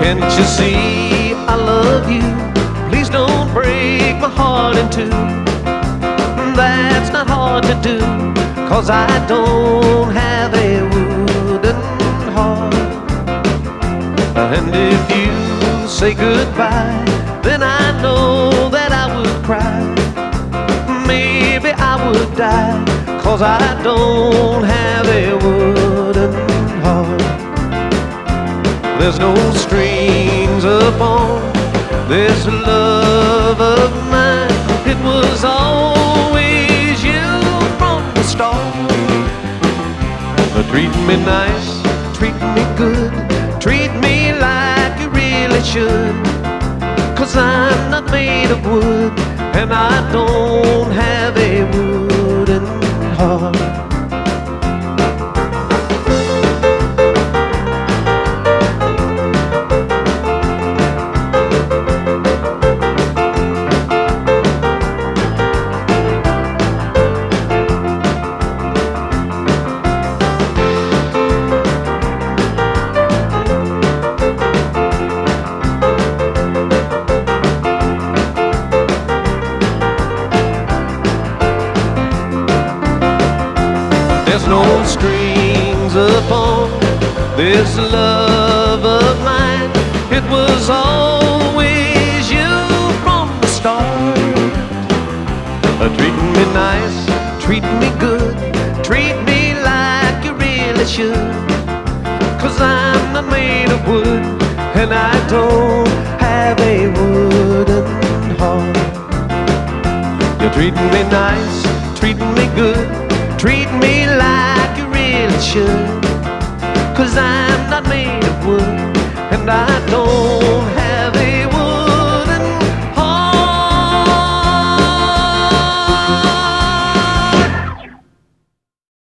Can't you see I love you? Please don't break my heart in two. That's not hard to do, 'cause I don't have a wooden heart. And if you say goodbye, then I know that I would cry. Maybe I would die, 'cause I don't have a wooden heart. There's no strings upon this love of mine. It was always you from the start. Treat me nice, treat me good, treat me like you really should. 'Cause I'm not made of wood, and I don't have a wooden heart. There's no strings upon this love of mine. It was always you from the start. Treat me nice, treat me good, treat me like you really should. 'Cause I'm not made of wood, and I don't have a wooden heart. You treat me nice, treat me good, treat me like you really should. 'Cause I'm not made of wood, and I don't